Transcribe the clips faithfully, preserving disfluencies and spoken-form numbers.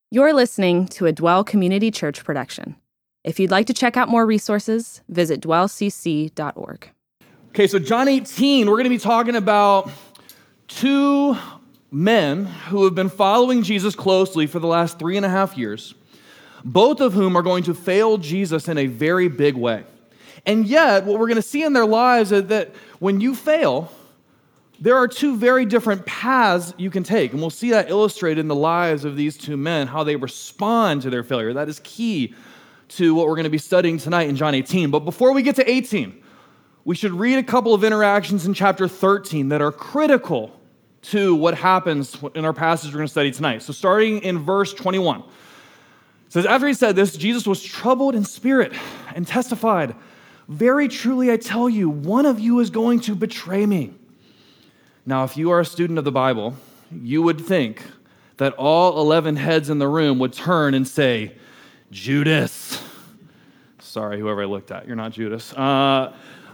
You're listening to a Dwell Community Church production. If you'd like to check out more resources, visit dwell c c dot org. Okay, so John eighteen, we're going to be talking about two men who have been following Jesus closely for the last three and a half years, both of whom are going to fail Jesus in a very big way. And yet, what we're going to see in their lives is that when you fail, there are two very different paths you can take. And we'll see that illustrated in the lives of these two men, how they respond to their failure. That is key to what we're going to be studying tonight in John eighteen. But before we get to eighteen, we should read a couple of interactions in chapter thirteen that are critical to what happens in our passage we're going to study tonight. So starting in verse twenty-one, it says, after he said this, Jesus was troubled in spirit and testified, "Very truly I tell you, one of you is going to betray me." Now, if you are a student of the Bible, you would think that all eleven heads in the room would turn and say, "Judas." Sorry, whoever I looked at, you're not Judas. Uh,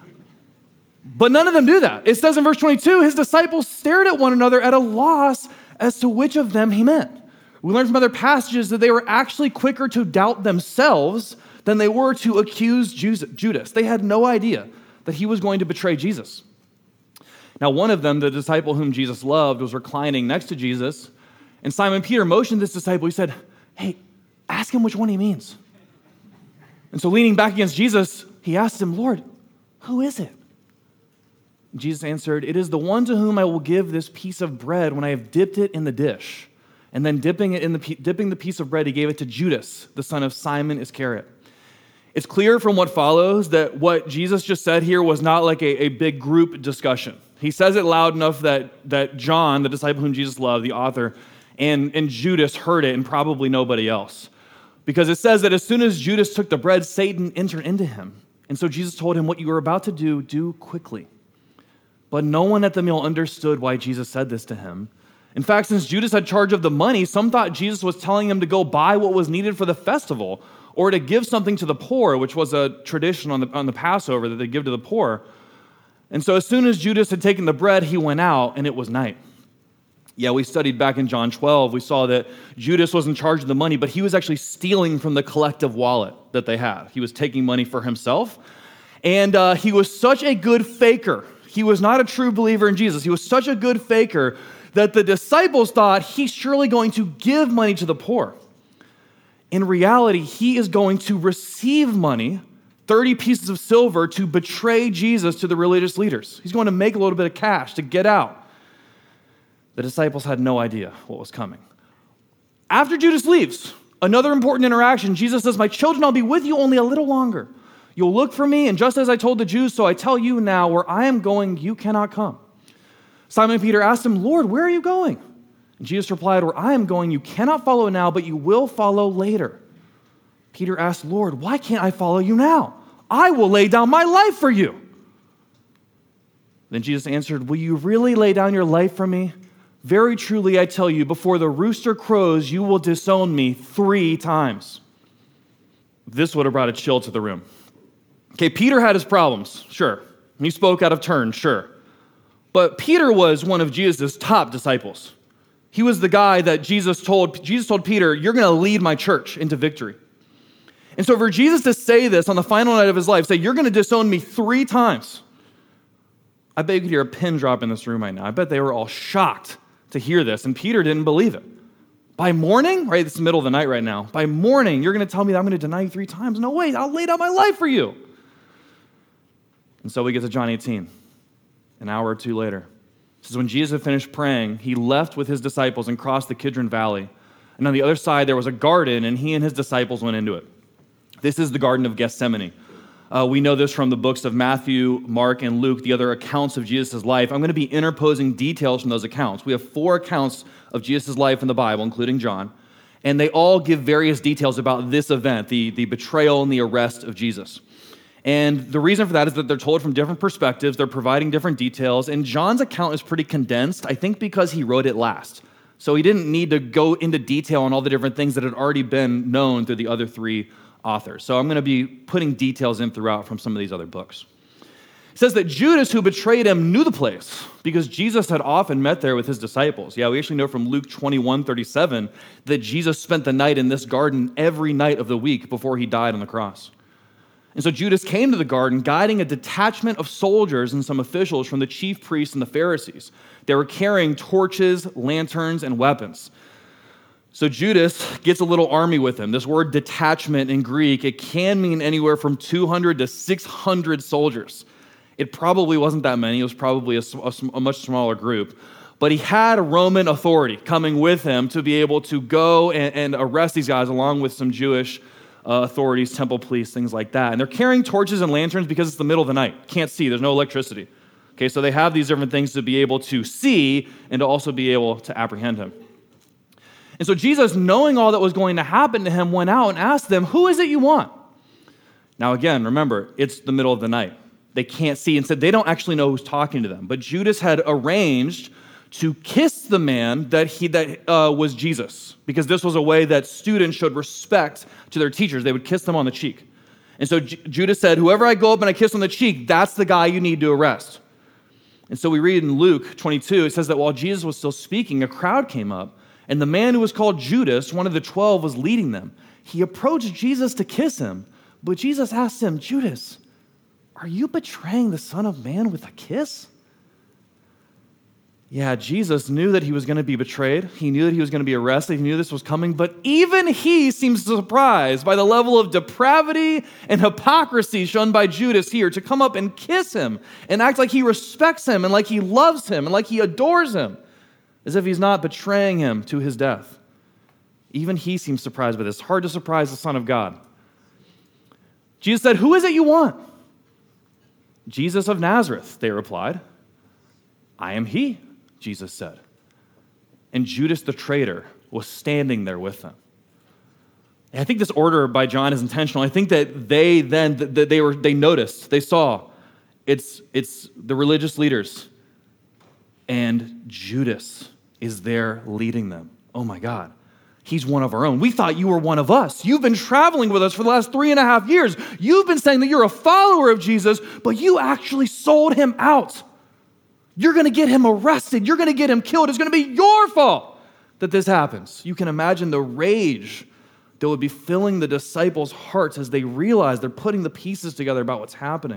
but none of them do that. It says in verse twenty-two, his disciples stared at one another at a loss as to which of them he meant. We learned from other passages that they were actually quicker to doubt themselves than they were to accuse Judas. They had no idea that he was going to betray Jesus. Now, one of them, the disciple whom Jesus loved, was reclining next to Jesus, and Simon Peter motioned this disciple. He said, "Hey, ask him which one he means." And so leaning back against Jesus, he asked him, "Lord, who is it?" And Jesus answered, "It is the one to whom I will give this piece of bread when I have dipped it in the dish." And then dipping it in the dipping the piece of bread, he gave it to Judas, the son of Simon Iscariot. It's clear from what follows that what Jesus just said here was not like a, a big group discussion. He says it loud enough that, that John, the disciple whom Jesus loved, the author, and, and Judas heard it, and probably nobody else. Because it says that as soon as Judas took the bread, Satan entered into him. And so Jesus told him, "What you are about to do, do quickly." But no one at the meal understood why Jesus said this to him. In fact, since Judas had charge of the money, some thought Jesus was telling him to go buy what was needed for the festival, or to give something to the poor, which was a tradition on the, on the Passover that they give to the poor. And so as soon as Judas had taken the bread, he went out, and it was night. Yeah, we studied back in John twelve. We saw that Judas was in charge of the money, but he was actually stealing from the collective wallet that they had. He was taking money for himself, and uh, he was such a good faker. He was not a true believer in Jesus. He was such a good faker that the disciples thought he's surely going to give money to the poor. In reality, he is going to receive money, thirty pieces of silver, to betray Jesus to the religious leaders. He's going to make a little bit of cash to get out. The disciples had no idea what was coming. After Judas leaves, another important interaction, Jesus says, "My children, I'll be with you only a little longer. You'll look for me, and just as I told the Jews, so I tell you now, where I am going, you cannot come." Simon Peter asked him, "Lord, where are you going?" And Jesus replied, "Where I am going, you cannot follow now, but you will follow later." Peter asked, "Lord, why can't I follow you now? I will lay down my life for you." Then Jesus answered, "Will you really lay down your life for me? Very truly, I tell you, before the rooster crows, you will disown me three times." This would have brought a chill to the room. Okay, Peter had his problems, sure. He spoke out of turn, sure. But Peter was one of Jesus' top disciples. He was the guy that Jesus told, Jesus told Peter, "You're going to lead my church into victory." And so for Jesus to say this on the final night of his life, say, "You're going to disown me three times," I bet you could hear a pin drop in this room right now. I bet they were all shocked to hear this, and Peter didn't believe it. By morning, right, it's the middle of the night right now, by morning, you're going to tell me that I'm going to deny you three times? No way, I'll lay down my life for you. And so we get to John eighteen, an hour or two later. This is when Jesus had finished praying. He left with his disciples and crossed the Kidron Valley. And on the other side, there was a garden, and he and his disciples went into it. This is the Garden of Gethsemane. Uh, we know this from the books of Matthew, Mark, and Luke, the other accounts of Jesus' life. I'm going to be interposing details from those accounts. We have four accounts of Jesus' life in the Bible, including John, and they all give various details about this event, the, the betrayal and the arrest of Jesus. And the reason for that is that they're told from different perspectives, they're providing different details, and John's account is pretty condensed, I think because he wrote it last. So he didn't need to go into detail on all the different things that had already been known through the other three authors. So I'm going to be putting details in throughout from some of these other books. It says that Judas, who betrayed him, knew the place because Jesus had often met there with his disciples. Yeah, we actually know from Luke twenty-one thirty-seven that Jesus spent the night in this garden every night of the week before he died on the cross. And so Judas came to the garden guiding a detachment of soldiers and some officials from the chief priests and the Pharisees. They were carrying torches, lanterns, and weapons. So Judas gets a little army with him. This word detachment in Greek, it can mean anywhere from two hundred to six hundred soldiers. It probably wasn't that many. It was probably a, a, a much smaller group. But he had Roman authority coming with him to be able to go and, and arrest these guys along with some Jewish uh, authorities, temple police, things like that. And they're carrying torches and lanterns because it's the middle of the night. Can't see. There's no electricity. Okay, so they have these different things to be able to see and to also be able to apprehend him. And so Jesus, knowing all that was going to happen to him, went out and asked them, "Who is it you want?" Now again, remember, it's the middle of the night. They can't see, and said they don't actually know who's talking to them. But Judas had arranged to kiss the man that he that uh, was Jesus, because this was a way that students showed respect to their teachers. They would kiss them on the cheek. And so J- Judas said, "Whoever I go up and I kiss on the cheek, that's the guy you need to arrest." And so we read in Luke twenty-two, it says that while Jesus was still speaking, a crowd came up, and the man who was called Judas, one of the twelve, was leading them. He approached Jesus to kiss him, but Jesus asked him, "Judas, are you betraying the Son of Man with a kiss?" Yeah, Jesus knew that he was going to be betrayed. He knew that he was going to be arrested. He knew this was coming, but even he seems surprised by the level of depravity and hypocrisy shown by Judas here to come up and kiss him and act like he respects him and like he loves him and like he adores him, as if he's not betraying him to his death. Even he seems surprised by this. Hard to surprise the Son of God. Jesus said, "Who is it you want?" "Jesus of Nazareth," they replied. "I am he," Jesus said. And Judas the traitor was standing there with them. And I think this order by John is intentional. I think that they then, that they were, they noticed, they saw, it's, it's the religious leaders, and Judas is there leading them. Oh my God. He's one of our own. We thought you were one of us. You've been traveling with us for the last three and a half years. You've been saying that you're a follower of Jesus, but you actually sold him out. You're going to get him arrested. You're going to get him killed. It's going to be your fault that this happens. You can imagine the rage that would be filling the disciples' hearts as they realize they're putting the pieces together about what's happening.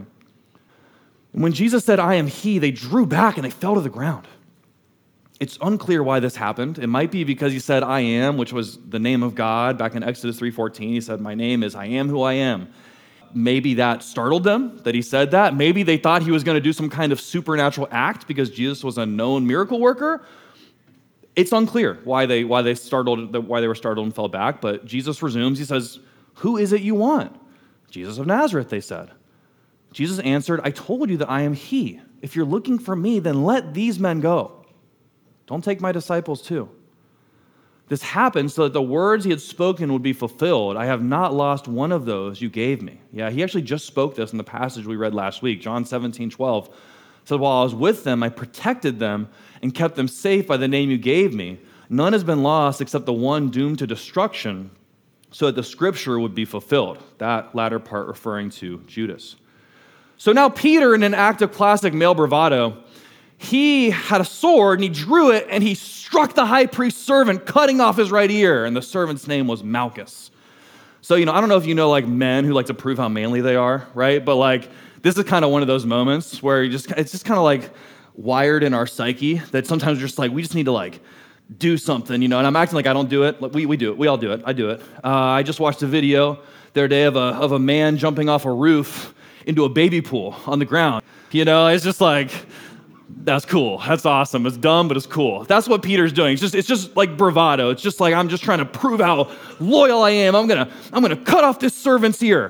And when Jesus said, "I am he," they drew back and they fell to the ground. It's unclear why this happened. It might be because he said, "I am," which was the name of God. Back in Exodus three fourteen, he said, "My name is I am who I am." Maybe that startled them, that he said that. Maybe they thought he was going to do some kind of supernatural act because Jesus was a known miracle worker. It's unclear why they why they startled why they were startled and fell back, but Jesus resumes. He says, "Who is it you want?" "Jesus of Nazareth," they said. Jesus answered, "I told you that I am he. If you're looking for me, then let these men go. Don't take my disciples too." This happened so that the words he had spoken would be fulfilled. "I have not lost one of those you gave me." Yeah, he actually just spoke this in the passage we read last week. John seventeen twelve said, "While I was with them, I protected them and kept them safe by the name you gave me. None has been lost except the one doomed to destruction, so that the scripture would be fulfilled." That latter part referring to Judas. So now Peter, in an act of classic male bravado, he had a sword and he drew it and he struck the high priest's servant, cutting off his right ear. And the servant's name was Malchus. So, you know, I don't know if you know like men who like to prove how manly they are, right? But like, this is kind of one of those moments where you just, it's just kind of like wired in our psyche that sometimes we're just like, we just need to like do something, you know, and I'm acting like I don't do it. We, we do it. We all do it. I do it. Uh, I just watched a video the other day of a, of a man jumping off a roof into a baby pool on the ground. You know, it's just like, that's cool. That's awesome. It's dumb, but it's cool. That's what Peter's doing. It's just, it's just like bravado. It's just like, I'm just trying to prove how loyal I am. I'm gonna, I'm gonna cut off this servant's ear.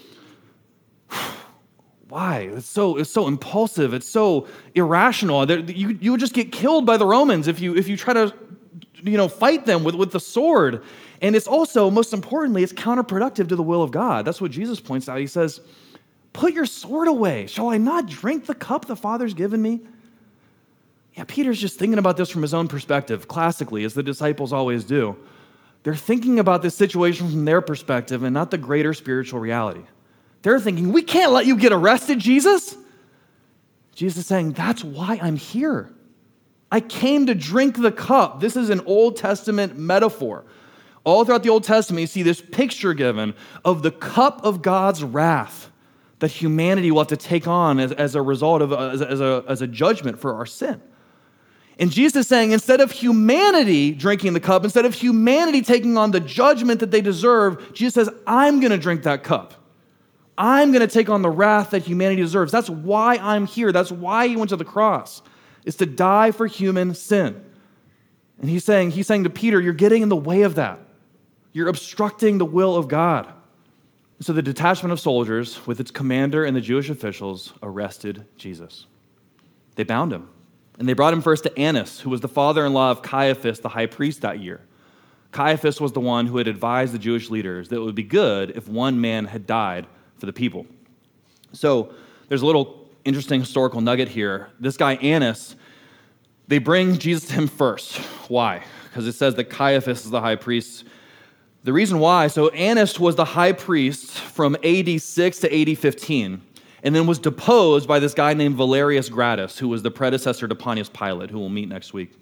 Why? It's so, it's so impulsive. It's so irrational. You, you would just get killed by the Romans if you, if you try to, you know, fight them with, with the sword. And it's also, most importantly, it's counterproductive to the will of God. That's what Jesus points out. He says, "Put your sword away. Shall I not drink the cup the Father's given me?" Yeah, Peter's just thinking about this from his own perspective, classically, as the disciples always do. They're thinking about this situation from their perspective and not the greater spiritual reality. They're thinking, "We can't let you get arrested, Jesus. Jesus is saying, that's why I'm here. I came to drink the cup. This is an Old Testament metaphor. All throughout the Old Testament, you see this picture given of the cup of God's wrath that humanity will have to take on as, as a result of, as, as, a, as a judgment for our sin. And Jesus is saying, instead of humanity drinking the cup, instead of humanity taking on the judgment that they deserve, Jesus says, I'm going to drink that cup. I'm going to take on the wrath that humanity deserves. That's why I'm here. That's why he went to the cross, is to die for human sin. And he's saying, he's saying to Peter, you're getting in the way of that. You're obstructing the will of God. So the detachment of soldiers with its commander and the Jewish officials arrested Jesus. They bound him. And they brought him first to Annas, who was the father-in-law of Caiaphas, the high priest that year. Caiaphas was the one who had advised the Jewish leaders that it would be good if one man had died for the people. So there's a little interesting historical nugget here. This guy Annas, they bring Jesus to him first. Why? Because it says that Caiaphas is the high priest. The reason why, so Annas was the high priest from A D six to A D fifteen, and then was deposed by this guy named Valerius Gratus, who was the predecessor to Pontius Pilate, who we'll meet next week.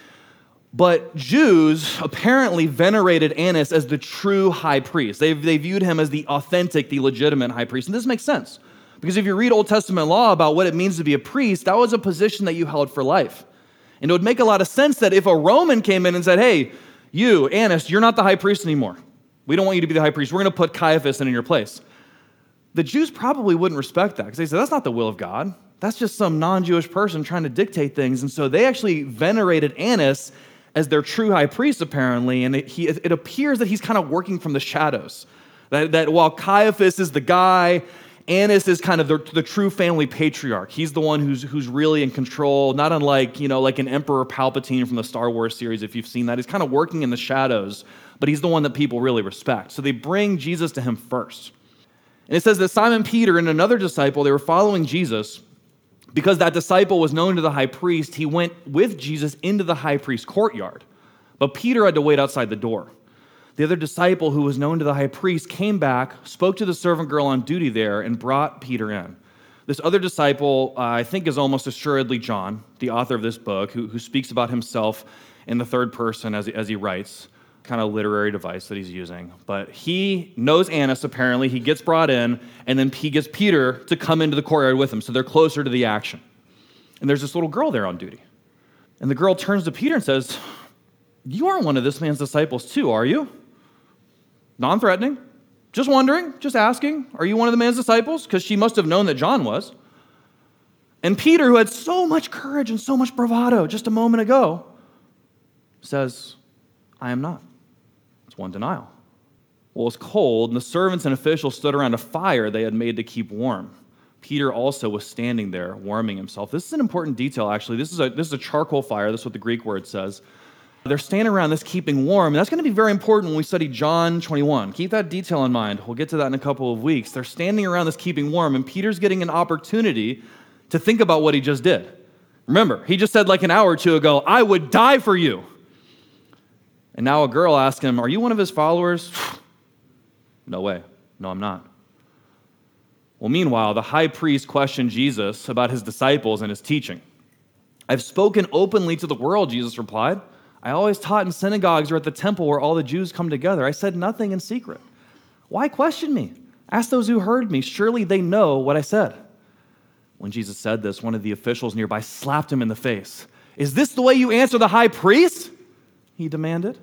But Jews apparently venerated Annas as the true high priest. They, they viewed him as the authentic, the legitimate high priest. And this makes sense, because if you read Old Testament law about what it means to be a priest, that was a position that you held for life. And it would make a lot of sense that if a Roman came in and said, hey, you, Annas, you're not the high priest anymore. We don't want you to be the high priest. We're going to put Caiaphas in your place. The Jews probably wouldn't respect that, because they said, that's not the will of God. That's just some non-Jewish person trying to dictate things. And so they actually venerated Annas as their true high priest, apparently, and it, he, it appears that he's kind of working from the shadows. That, that while Caiaphas is the guy, Annas is kind of the, the true family patriarch. He's the one who's who's really in control, not unlike, you know, like an Emperor Palpatine from the Star Wars series, if you've seen that. He's kind of working in the shadows, but he's the one that people really respect. So they bring Jesus to him first. And it says that Simon Peter and another disciple, they were following Jesus. Because that disciple was known to the high priest, he went with Jesus into the high priest's courtyard. But Peter had to wait outside the door. The other disciple, who was known to the high priest, came back, spoke to the servant girl on duty there, and brought Peter in. This other disciple, uh, I think, is almost assuredly John, the author of this book, who, who speaks about himself in the third person as, as he writes, kind of literary device that he's using. But he knows Annas, apparently. He gets brought in, and then he gets Peter to come into the courtyard with him, so they're closer to the action. And there's this little girl there on duty. And the girl turns to Peter and says, you aren't one of this man's disciples too, are you? Non-threatening. Just wondering, just asking, are you one of the man's disciples? Because she must have known that John was. And Peter, who had so much courage and so much bravado just a moment ago, says, I am not. It's one denial. Well, it was cold, and the servants and officials stood around a fire they had made to keep warm. Peter also was standing there, warming himself. This is an important detail, actually. This is a, this is a charcoal fire. That's what the Greek word says. They're standing around this keeping warm, and that's going to be very important when we study John twenty-one. Keep that detail in mind. We'll get to that in a couple of weeks. They're standing around this keeping warm, and Peter's getting an opportunity to think about what he just did. Remember, he just said like an hour or two ago, I would die for you. And now a girl asks him, are you one of his followers? No way. No, I'm not. Well, meanwhile, the high priest questioned Jesus about his disciples and his teaching. I've spoken openly to the world, Jesus replied. I always taught in synagogues or at the temple where all the Jews come together. I said nothing in secret. Why question me? Ask those who heard me. Surely they know what I said. When Jesus said this, one of the officials nearby slapped him in the face. Is this the way you answer the high priest? He demanded.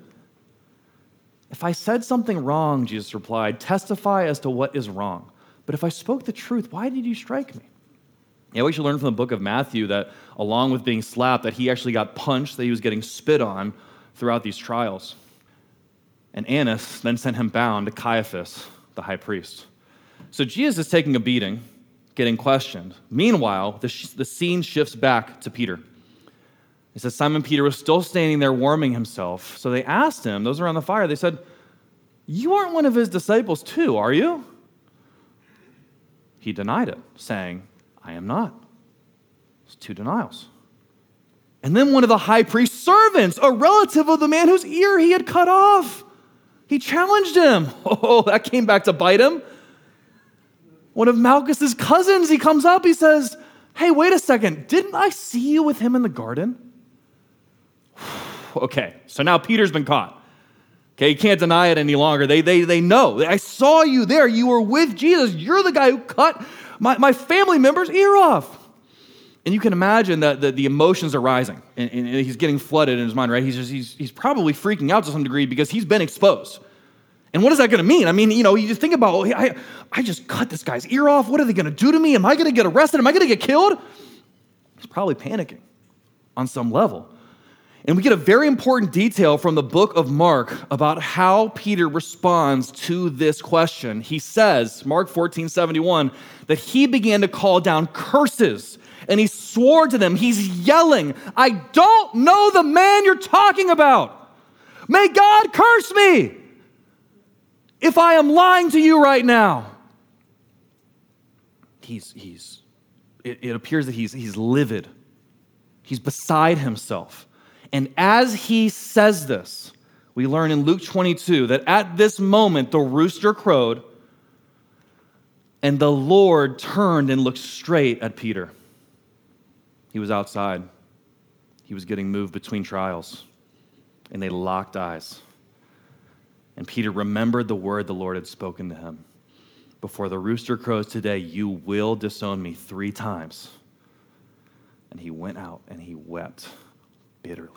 If I said something wrong, Jesus replied, testify as to what is wrong. But if I spoke the truth, why did you strike me? Yeah, we should learn from the book of Matthew that along with being slapped, that he actually got punched, that he was getting spit on throughout these trials. And Annas then sent him bound to Caiaphas, the high priest. So Jesus is taking a beating, getting questioned. Meanwhile, the, sh- the scene shifts back to Peter. It says Simon Peter was still standing there warming himself. So they asked him, those around the fire, they said, you aren't one of his disciples too, are you? He denied it, saying, I am not. It's two denials. And then one of the high priest's servants, a relative of the man whose ear he had cut off, he challenged him. Oh, that came back to bite him. One of Malchus's cousins, he comes up, he says, Hey, wait a second. Didn't I see you with him in the garden? Okay, so now Peter's been caught. Okay, he can't deny it any longer. They, they, they know. I saw you there. You were with Jesus. You're the guy who cut my, my family member's ear off. And you can imagine that the, the emotions are rising, and, and he's getting flooded in his mind, right? He's, just, he's, he's probably freaking out to some degree because he's been exposed. And what is that going to mean? I mean, you know, you just think about, I, I just cut this guy's ear off. What are they going to do to me? Am I going to get arrested? Am I going to get killed? He's probably panicking on some level. And we get a very important detail from the book of Mark about how Peter responds to this question. He says, Mark fourteen seventy-one, that he began to call down curses, and he swore to them. He's yelling, I don't know the man you're talking about. May God curse me if I am lying to you right now. He's, he's, it, it appears that he's, he's livid. He's beside himself. And as he says this, we learn in Luke twenty-two that at this moment the rooster crowed, and the Lord turned and looked straight at Peter. He was outside. He was getting moved between trials, and they locked eyes. And Peter remembered the word the Lord had spoken to him. Before the rooster crows today, you will disown me three times. And he went out and he wept bitterly.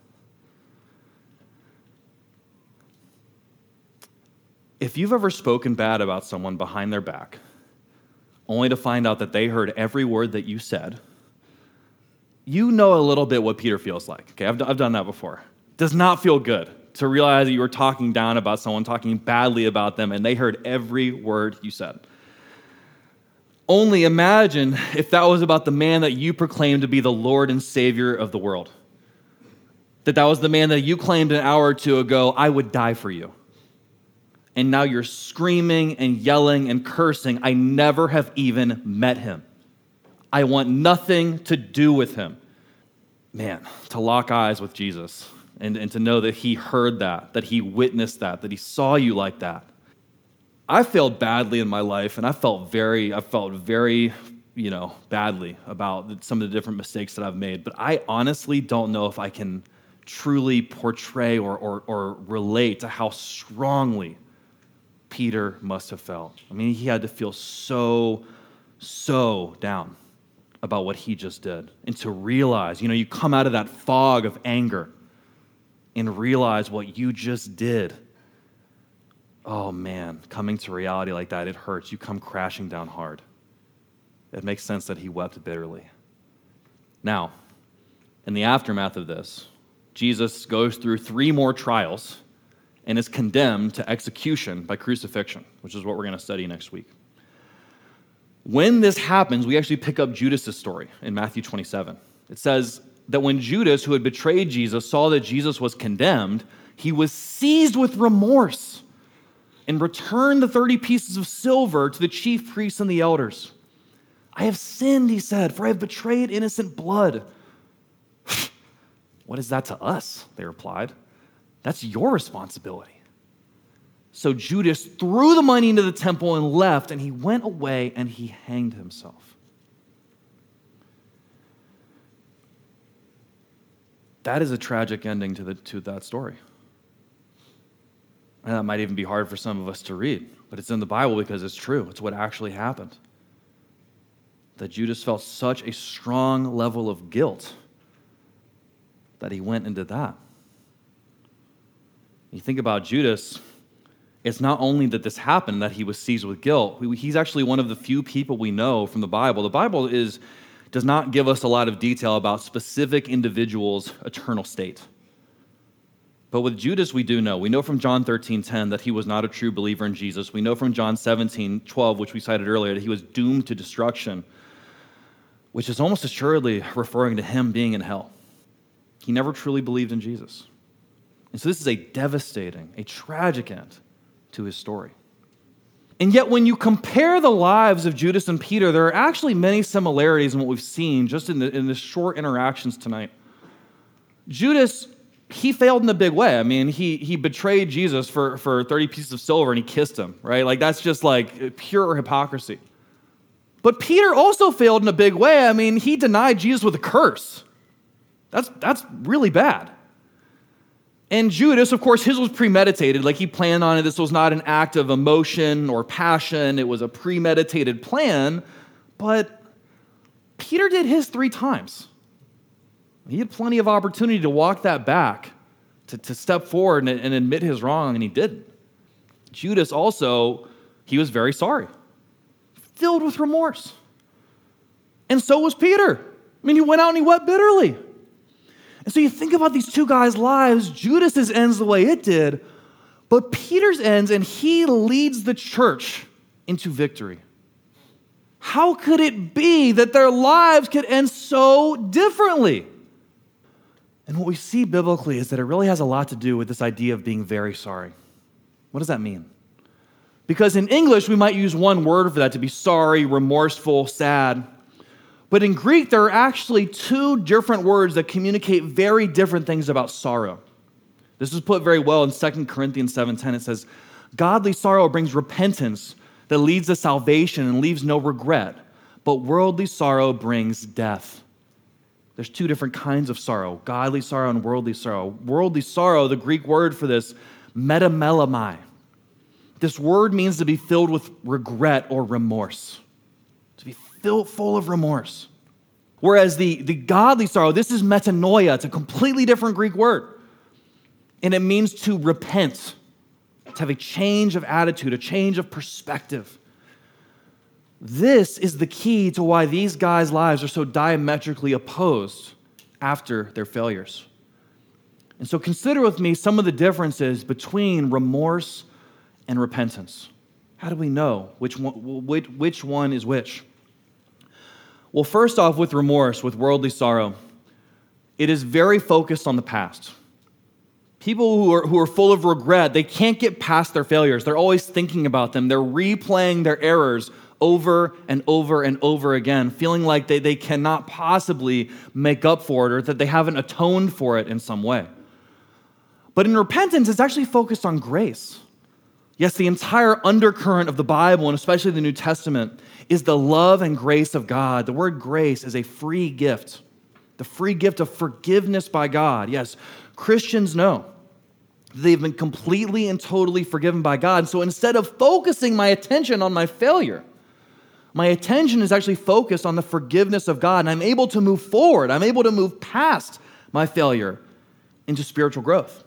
If you've ever spoken bad about someone behind their back, only to find out that they heard every word that you said, you know a little bit what Peter feels like. Okay, I've, I've done that before. It does not feel good to realize that you were talking down about someone, talking badly about them, and they heard every word you said. Only imagine if that was about the man that you proclaimed to be the Lord and Savior of the world. That that was the man that you claimed an hour or two ago, I would die for you. And now you're screaming and yelling and cursing, I never have even met him. I want nothing to do with him. Man, to lock eyes with Jesus and, and to know that he heard that, that he witnessed that, that he saw you like that. I failed badly in my life, and I felt very, I felt very, you know, badly about some of the different mistakes that I've made. But I honestly don't know if I can truly portray or, or, or relate to how strongly Peter must have felt. I mean, he had to feel so, so down about what he just did. And to realize, you know, you come out of that fog of anger and realize what you just did. Oh man, coming to reality like that, it hurts. You come crashing down hard. It makes sense that he wept bitterly. Now, in the aftermath of this, Jesus goes through three more trials and is condemned to execution by crucifixion, which is what we're going to study next week. When this happens, we actually pick up Judas' story in Matthew twenty-seven. It says that when Judas, who had betrayed Jesus, saw that Jesus was condemned, he was seized with remorse and returned the thirty pieces of silver to the chief priests and the elders. I have sinned, he said, for I have betrayed innocent blood. What is that to us? They replied. That's your responsibility. So Judas threw the money into the temple and left, and he went away and he hanged himself. That is a tragic ending to, the, to that story. And that might even be hard for some of us to read, but it's in the Bible because it's true. It's what actually happened. That Judas felt such a strong level of guilt that he went and did that. You think about Judas, it's not only that this happened, that he was seized with guilt. He's actually one of the few people we know from the Bible. The Bible is, does not give us a lot of detail about specific individuals' eternal state. But with Judas, we do know. We know from John thirteen ten that he was not a true believer in Jesus. We know from John seventeen twelve, which we cited earlier, that he was doomed to destruction, which is almost assuredly referring to him being in hell. He never truly believed in Jesus. And so this is a devastating, a tragic end to his story. And yet when you compare the lives of Judas and Peter, there are actually many similarities in what we've seen just in the, in the short interactions tonight. Judas, he failed in a big way. I mean, he he betrayed Jesus for, for thirty pieces of silver and he kissed him, right? Like that's just like pure hypocrisy. But Peter also failed in a big way. I mean, he denied Jesus with a curse. That's, that's really bad. And Judas, of course, his was premeditated. Like, he planned on it. This was not an act of emotion or passion. It was a premeditated plan. But Peter did his three times. He had plenty of opportunity to walk that back, to, to step forward and, and admit his wrong, and he didn't. Judas also, he was very sorry, filled with remorse. And so was Peter. I mean, he went out and he wept bitterly. And so you think about these two guys' lives, Judas's ends the way it did, but Peter's ends, and he leads the church into victory. How could it be that their lives could end so differently? And what we see biblically is that it really has a lot to do with this idea of being very sorry. What does that mean? Because in English, we might use one word for that, to be sorry, remorseful, sad. But in Greek, there are actually two different words that communicate very different things about sorrow. This is put very well in Second Corinthians seven ten. It says, godly sorrow brings repentance that leads to salvation and leaves no regret, but worldly sorrow brings death. There's two different kinds of sorrow, godly sorrow and worldly sorrow. Worldly sorrow, the Greek word for this, metamelemai. This word means to be filled with regret or remorse, to be filled full of remorse. Whereas the, the godly sorrow, this is metanoia. It's a completely different Greek word. And it means to repent, to have a change of attitude, a change of perspective. This is the key to why these guys' lives are so diametrically opposed after their failures. And so consider with me some of the differences between remorse and repentance. How do we know which one, which, which one is which? Well, first off, with remorse, with worldly sorrow, it is very focused on the past. People who are, who are full of regret, they can't get past their failures. They're always thinking about them. They're replaying their errors over and over and over again, feeling like they, they cannot possibly make up for it or that they haven't atoned for it in some way. But in repentance, it's actually focused on grace. Yes, the entire undercurrent of the Bible, and especially the New Testament, is the love and grace of God. The word grace is a free gift, the free gift of forgiveness by God. Yes, Christians know they've been completely and totally forgiven by God. So instead of focusing my attention on my failure, my attention is actually focused on the forgiveness of God, and I'm able to move forward. I'm able to move past my failure into spiritual growth.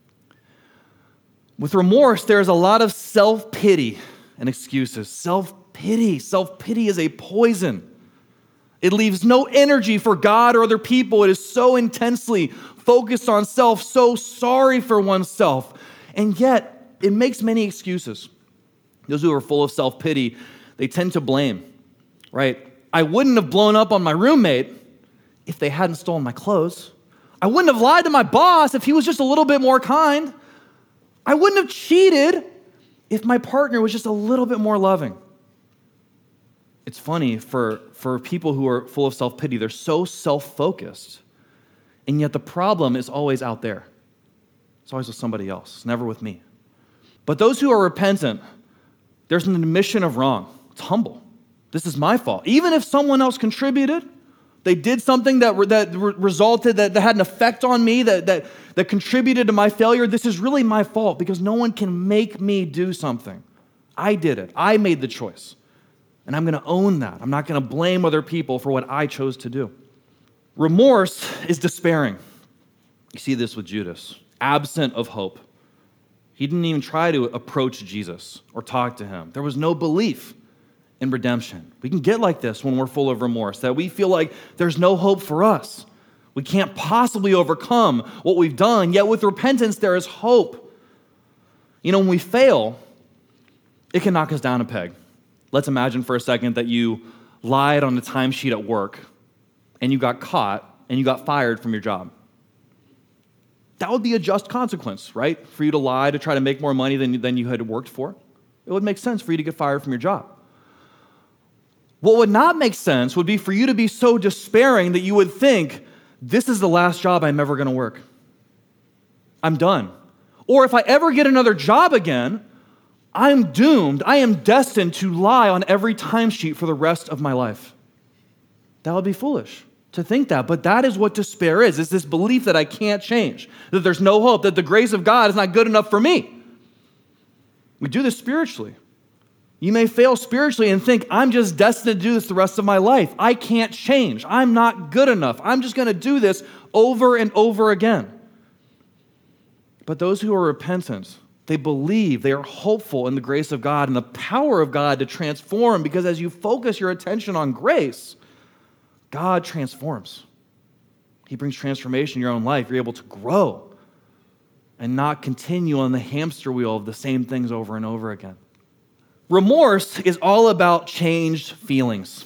With remorse, there's a lot of self-pity and excuses. Self-pity. Self-pity is a poison. It leaves no energy for God or other people. It is so intensely focused on self, so sorry for oneself. And yet, it makes many excuses. Those who are full of self-pity, they tend to blame, right? I wouldn't have blown up on my roommate if they hadn't stolen my clothes. I wouldn't have lied to my boss if he was just a little bit more kind. I wouldn't have cheated if my partner was just a little bit more loving. It's funny, for, for people who are full of self-pity, they're so self-focused, and yet the problem is always out there. It's always with somebody else. It's never with me. But those who are repentant, there's an admission of wrong. It's humble. This is my fault. Even if someone else contributed, they did something that, re- that re- resulted, that, that had an effect on me, that, that, that contributed to my failure, this is really my fault because no one can make me do something. I did it. I made the choice. And I'm going to own that. I'm not going to blame other people for what I chose to do. Remorse is despairing. You see this with Judas, absent of hope. He didn't even try to approach Jesus or talk to him. There was no belief in redemption. We can get like this when we're full of remorse, that we feel like there's no hope for us. We can't possibly overcome what we've done, yet with repentance, there is hope. You know, when we fail, it can knock us down a peg. Let's imagine for a second that you lied on a timesheet at work and you got caught and you got fired from your job. That would be a just consequence, right? For you to lie to try to make more money than, than you had worked for. It would make sense for you to get fired from your job. What would not make sense would be for you to be so despairing that you would think, this is the last job I'm ever going to work. I'm done. Or if I ever get another job again, I'm doomed. I am destined to lie on every timesheet for the rest of my life. That would be foolish to think that, but that is what despair is. It's this belief that I can't change, that there's no hope, that the grace of God is not good enough for me. We do this spiritually. You may fail spiritually and think, I'm just destined to do this the rest of my life. I can't change. I'm not good enough. I'm just going to do this over and over again. But those who are repentant, they believe, they are hopeful in the grace of God and the power of God to transform, because as you focus your attention on grace, God transforms. He brings transformation in your own life. You're able to grow and not continue on the hamster wheel of the same things over and over again. Remorse is all about changed feelings.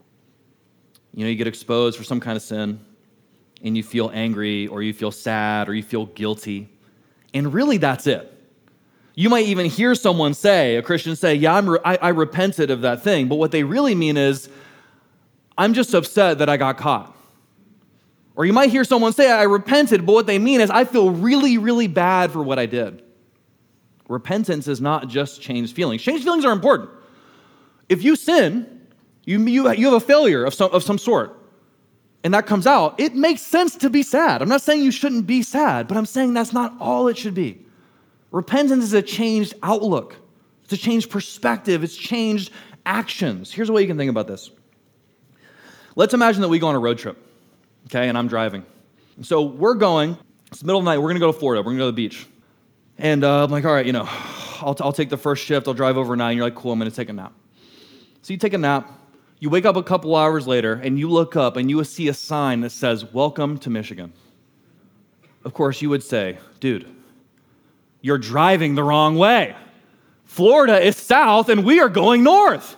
You know, you get exposed for some kind of sin, and you feel angry, or you feel sad, or you feel guilty. And really, that's it. You might even hear someone say, a Christian say, yeah, I'm re- I, I repented of that thing. But what they really mean is, I'm just upset that I got caught. Or you might hear someone say, I repented, but what they mean is, I feel really, really bad for what I did. Repentance is not just changed feelings. Changed feelings are important. If you sin, you, you, you have a failure of some, of some sort, and that comes out, it makes sense to be sad. I'm not saying you shouldn't be sad, but I'm saying that's not all it should be. Repentance is a changed outlook. It's a changed perspective. It's changed actions. Here's a way you can think about this. Let's imagine that we go on a road trip, okay, and I'm driving. So we're going, it's the middle of the night, we're going to go to Florida. We're going to go to the beach. And uh, I'm like, all right, you know, I'll, I'll take the first shift. I'll drive overnight. And you're like, cool, I'm going to take a nap. So you take a nap. You wake up a couple hours later, and you look up, and you will see a sign that says, welcome to Michigan. Of course, you would say, dude, you're driving the wrong way. Florida is south, and we are going north.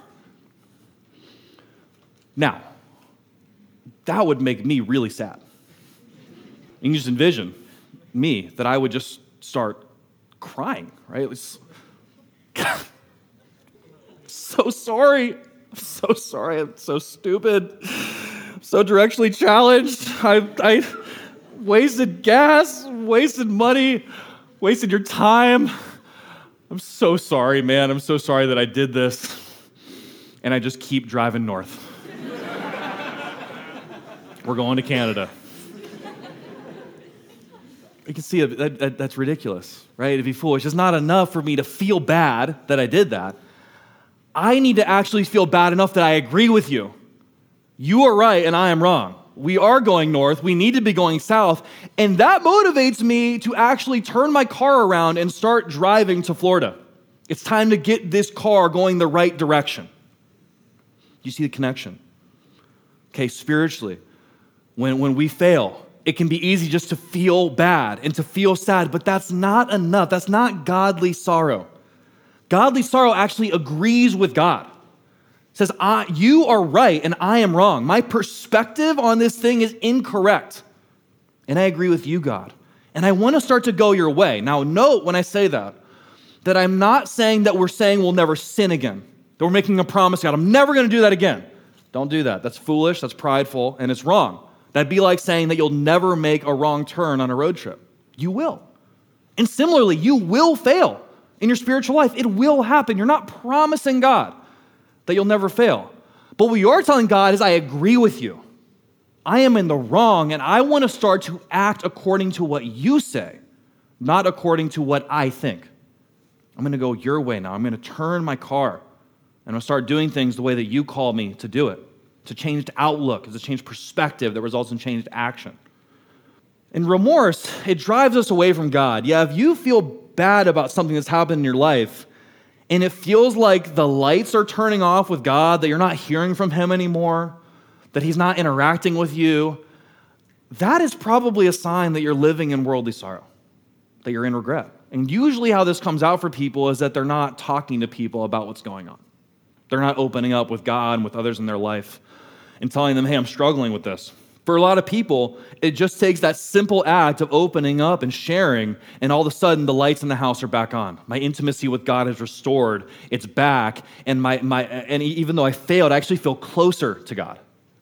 Now, that would make me really sad. You can just envision me, that I would just start crying, right? It was so sorry. I'm so sorry. I'm so stupid. I'm so directionally challenged. I, I wasted gas, wasted money, wasted your time. I'm so sorry, man. I'm so sorry that I did this. And I just keep driving north. We're going to Canada. You can see it, that, that, that's ridiculous, right? It'd be foolish. It's not enough for me to feel bad that I did that. I need to actually feel bad enough that I agree with you. You are right and I am wrong. We are going north. We need to be going south. And that motivates me to actually turn my car around and start driving to Florida. It's time to get this car going the right direction. You see the connection? Okay, spiritually, when, when we fail, it can be easy just to feel bad and to feel sad, but that's not enough. That's not godly sorrow. Godly sorrow actually agrees with God. It says, I, you are right and I am wrong. My perspective on this thing is incorrect. And I agree with you, God. And I want to start to go your way. Now, note when I say that, that I'm not saying that we're saying we'll never sin again, that we're making a promise to God. I'm never going to do that again. Don't do that. That's foolish, that's prideful, and it's wrong. That'd be like saying that you'll never make a wrong turn on a road trip. You will. And similarly, you will fail in your spiritual life. It will happen. You're not promising God that you'll never fail. But what you are telling God is, I agree with you. I am in the wrong, and I want to start to act according to what you say, not according to what I think. I'm going to go your way now. I'm going to turn my car, and I'm going to start doing things the way that you call me to do it. It's a changed outlook. It's a changed perspective that results in changed action. And remorse, it drives us away from God. Yeah, if you feel bad about something that's happened in your life, and it feels like the lights are turning off with God, that you're not hearing from Him anymore, that He's not interacting with you, that is probably a sign that you're living in worldly sorrow, that you're in regret. And usually how this comes out for people is that they're not talking to people about what's going on. They're not opening up with God and with others in their life and telling them, hey, I'm struggling with this. For a lot of people, it just takes that simple act of opening up and sharing, and all of a sudden the lights in the house are back on. My intimacy with God is restored. It's back, and my my and even though I failed, I actually feel closer to God.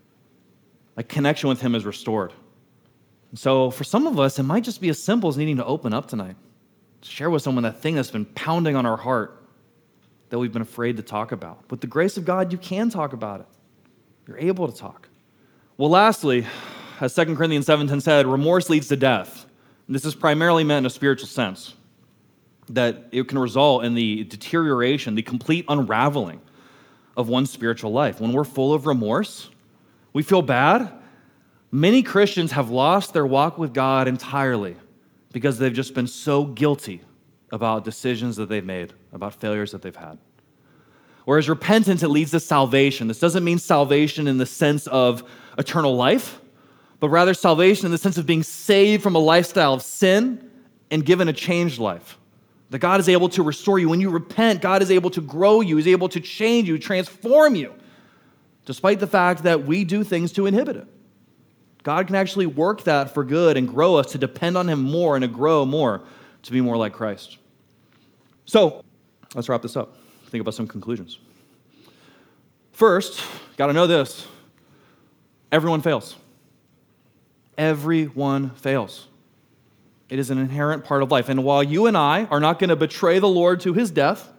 My connection with Him is restored. And so for some of us, it might just be as simple as needing to open up tonight. Share with someone that thing that's been pounding on our heart. that we've been afraid to talk about. With the grace of God, you can talk about it. You're able to talk. Well, lastly, as Second Corinthians seven ten said, remorse leads to death. And this is primarily meant in a spiritual sense, that it can result in the deterioration, the complete unraveling of one's spiritual life. When we're full of remorse, we feel bad. Many Christians have lost their walk with God entirely because they've just been so guilty about decisions that they've made, about failures that they've had. Whereas repentance, it leads to salvation. This doesn't mean salvation in the sense of eternal life, but rather salvation in the sense of being saved from a lifestyle of sin and given a changed life. That God is able to restore you. When you repent, God is able to grow you. He's able to change you, transform you, despite the fact that we do things to inhibit it. God can actually work that for good and grow us to depend on Him more and to grow more, to be more like Christ. So, let's wrap this up. Think about some conclusions. First, got to know this. Everyone fails. Everyone fails. It is an inherent part of life. And while you and I are not going to betray the Lord to His death,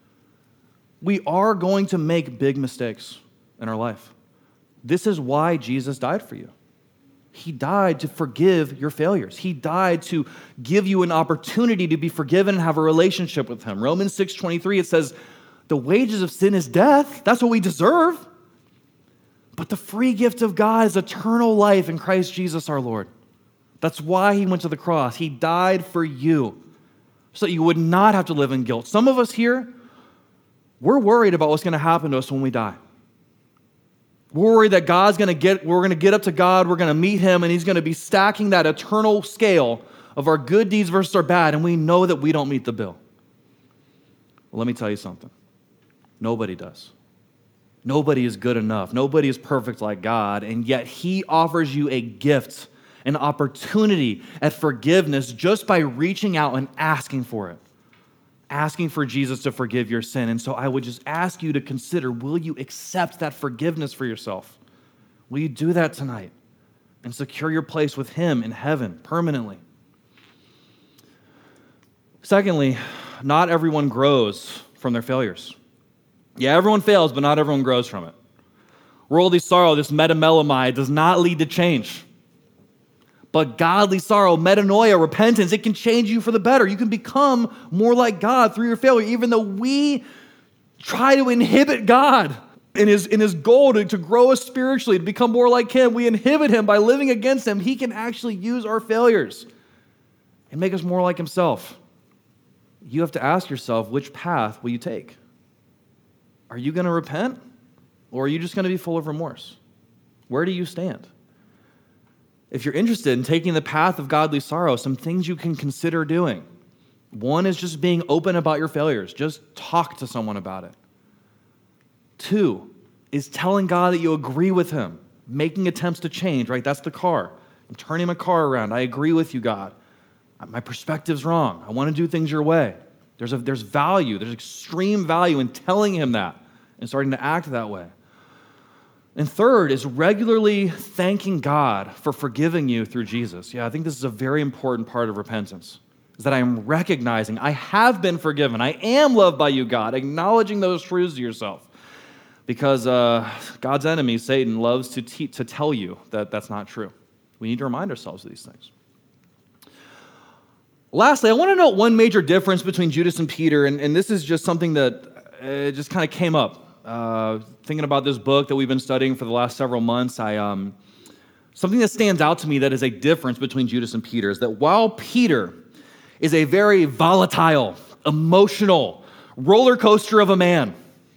we are going to make big mistakes in our life. This is why Jesus died for you. He died to forgive your failures. He died to give you an opportunity to be forgiven and have a relationship with Him. Romans six twenty-three, it says, the wages of sin is death. That's what we deserve. But the free gift of God is eternal life in Christ Jesus our Lord. That's why He went to the cross. He died for you so that you would not have to live in guilt. Some of us here, we're worried about what's going to happen to us when we die. We're worried that God's going to get, we're going to get up to God, we're going to meet Him, and He's going to be stacking that eternal scale of our good deeds versus our bad, and we know that we don't meet the bill. Well, let me tell you something. Nobody does. Nobody is good enough. Nobody is perfect like God, and yet He offers you a gift, an opportunity at forgiveness just by reaching out and asking for it. Asking for Jesus to forgive your sin. And so I would just ask you to consider, will you accept that forgiveness for yourself? Will you do that tonight and secure your place with Him in heaven permanently? Secondly, not everyone grows from their failures. Yeah, everyone fails, but not everyone grows from it. Worldly sorrow, this metamelamai, does not lead to change. But godly sorrow, metanoia, repentance, it can change you for the better. You can become more like God through your failure, even though we try to inhibit God in his, in his goal to, to grow us spiritually, to become more like Him. We inhibit Him by living against Him. He can actually use our failures and make us more like Himself. You have to ask yourself, which path will you take? Are you going to repent, or are you just going to be full of remorse? Where do you stand? If you're interested in taking the path of godly sorrow, some things you can consider doing. One is just being open about your failures. Just talk to someone about it. Two is telling God that you agree with Him, making attempts to change, right? That's the car. I'm turning my car around. I agree with you, God. My perspective's wrong. I want to do things your way. There's, a, there's value. There's extreme value in telling Him that and starting to act that way. And third is regularly thanking God for forgiving you through Jesus. Yeah, I think this is a very important part of repentance, is that I am recognizing I have been forgiven. I am loved by you, God, acknowledging those truths to yourself. Because uh, God's enemy, Satan, loves to, te- to tell you that that's not true. We need to remind ourselves of these things. Lastly, I want to note one major difference between Judas and Peter, and, and this is just something that uh, just kind of came up. Uh, thinking about this book that we've been studying for the last several months, I um, something that stands out to me that is a difference between Judas and Peter is that while Peter is a very volatile, emotional roller coaster of a man,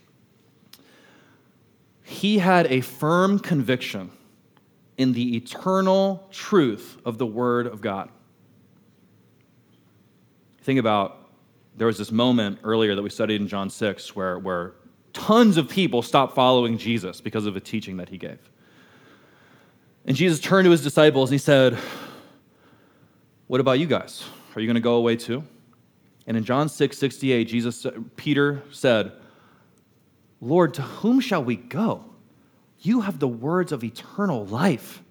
he had a firm conviction in the eternal truth of the Word of God. Think about, there was this moment earlier that we studied in John six where, where tons of people stopped following Jesus because of a teaching that He gave. And Jesus turned to His disciples and He said, what about you guys? Are you going to go away too? And in John six sixty-eight, Jesus, Peter said, Lord, to whom shall we go? You have the words of eternal life.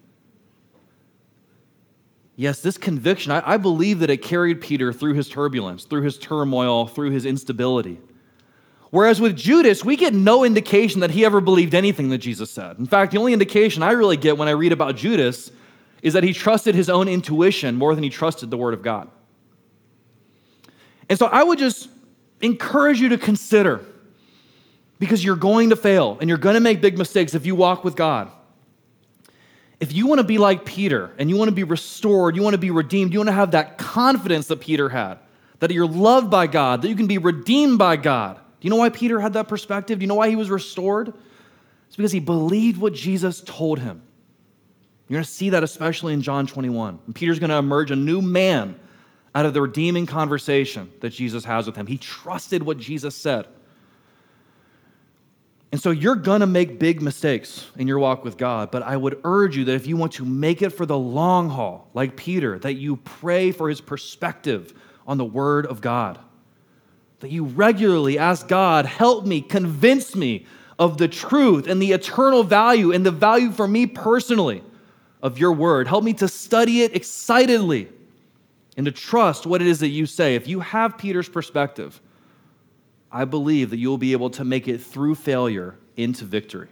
Yes, this conviction, I, I believe that it carried Peter through his turbulence, through his turmoil, through his instability. Whereas with Judas, we get no indication that he ever believed anything that Jesus said. In fact, the only indication I really get when I read about Judas is that he trusted his own intuition more than he trusted the Word of God. And so I would just encourage you to consider, because you're going to fail and you're going to make big mistakes if you walk with God. If you want to be like Peter and you want to be restored, you want to be redeemed, you want to have that confidence that Peter had, that you're loved by God, that you can be redeemed by God. Do you know why Peter had that perspective? Do you know why he was restored? It's because he believed what Jesus told him. You're going to see that especially in John twenty-one. And Peter's going to emerge a new man out of the redeeming conversation that Jesus has with him. He trusted what Jesus said. And so you're going to make big mistakes in your walk with God, but I would urge you that if you want to make it for the long haul, like Peter, that you pray for his perspective on the Word of God, that you regularly ask God, help me, convince me of the truth and the eternal value and the value for me personally of your Word. Help me to study it excitedly and to trust what it is that you say. If you have Peter's perspective, I believe that you will be able to make it through failure into victory.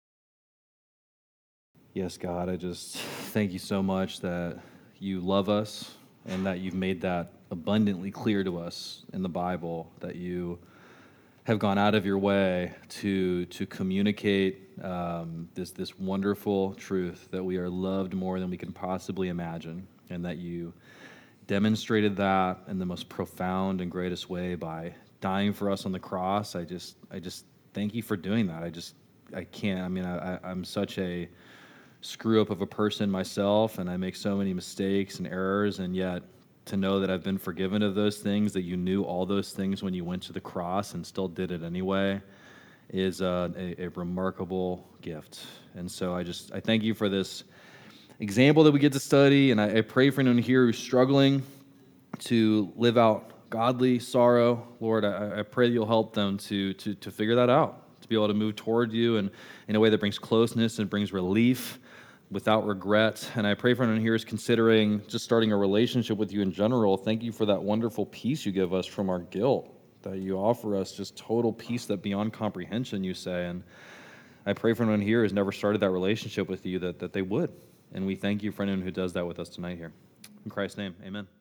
Yes, God, I just thank you so much that you love us and that you've made that abundantly clear to us in the Bible, that you have gone out of your way to, to communicate um, this, this wonderful truth that we are loved more than we can possibly imagine, and that you demonstrated that in the most profound and greatest way by dying for us on the cross. I just, I just thank you for doing that. I just, I can't. I mean, I, I'm such a screw up of a person myself, and I make so many mistakes and errors, and yet to know that I've been forgiven of those things, that you knew all those things when you went to the cross and still did it anyway, is uh, a, a remarkable gift. And so I just, I thank you for this example that we get to study, and I, I pray for anyone here who's struggling to live out godly sorrow. Lord, I, I pray that you'll help them to, to, to figure that out, to be able to move toward you and in a way that brings closeness and brings relief without regret. And I pray for anyone here who's considering just starting a relationship with you in general. Thank you for that wonderful peace you give us from our guilt, that you offer us just total peace that beyond comprehension, you say. And I pray for anyone here who's never started that relationship with you, that, that they would. And we thank you for anyone who does that with us tonight here. In Christ's name, amen.